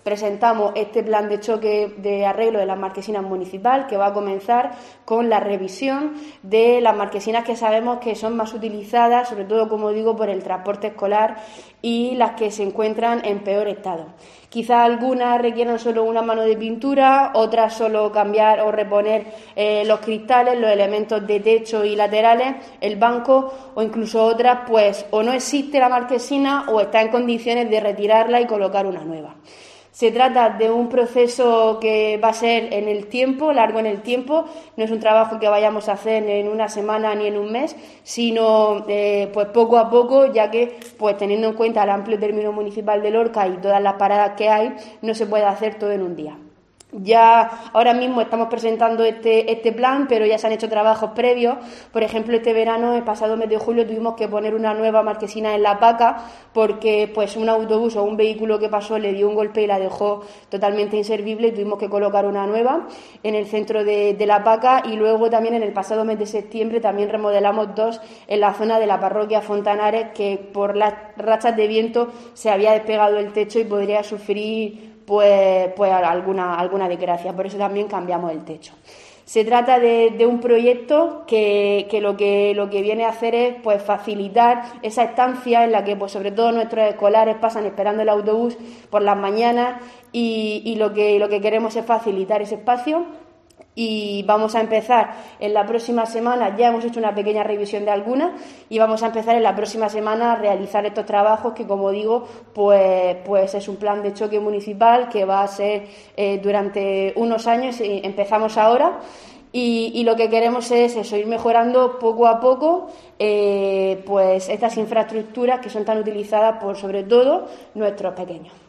presentamos este plan de choque de arreglo de las marquesinas municipal, que va a comenzar con la revisión de las marquesinas que sabemos que son más utilizadas, sobre todo, como digo, por el transporte escolar y las que se encuentran en peor estado. Quizá algunas requieran solo una mano de pintura, otras solo cambiar o reponer los cristales, los elementos de techo y laterales, el banco, o incluso otras, pues o no existe la marquesina o está en condiciones de retirarla y colocar una nueva. Se trata de un proceso que va a ser en el tiempo, largo en el tiempo, no es un trabajo que vayamos a hacer en una semana ni en un mes, sino pues poco a poco, ya que pues teniendo en cuenta el amplio término municipal de Lorca y todas las paradas que hay, no se puede hacer todo en un día. Ya ahora mismo estamos presentando este plan, pero ya se han hecho trabajos previos. Por ejemplo, este verano, el pasado mes de julio, tuvimos que poner una nueva marquesina en La Paca porque pues un autobús o un vehículo que pasó le dio un golpe y la dejó totalmente inservible y tuvimos que colocar una nueva en el centro de La Paca. Y luego también en el pasado mes de septiembre también remodelamos 2 en la zona de la parroquia Fontanares, que por las rachas de viento se había despegado el techo y podría sufrir pues alguna desgracia, por eso también cambiamos el techo. Se trata de un proyecto que lo que viene a hacer es pues facilitar esa estancia en la que pues sobre todo nuestros escolares pasan esperando el autobús por las mañanas y lo que queremos es facilitar ese espacio. Y vamos a empezar en la próxima semana, ya hemos hecho una pequeña revisión de algunas y vamos a empezar en la próxima semana a realizar estos trabajos que, como digo, pues es un plan de choque municipal que va a ser durante unos años, y empezamos ahora. Y lo que queremos es eso, ir mejorando poco a poco pues estas infraestructuras que son tan utilizadas por sobre todo nuestros pequeños.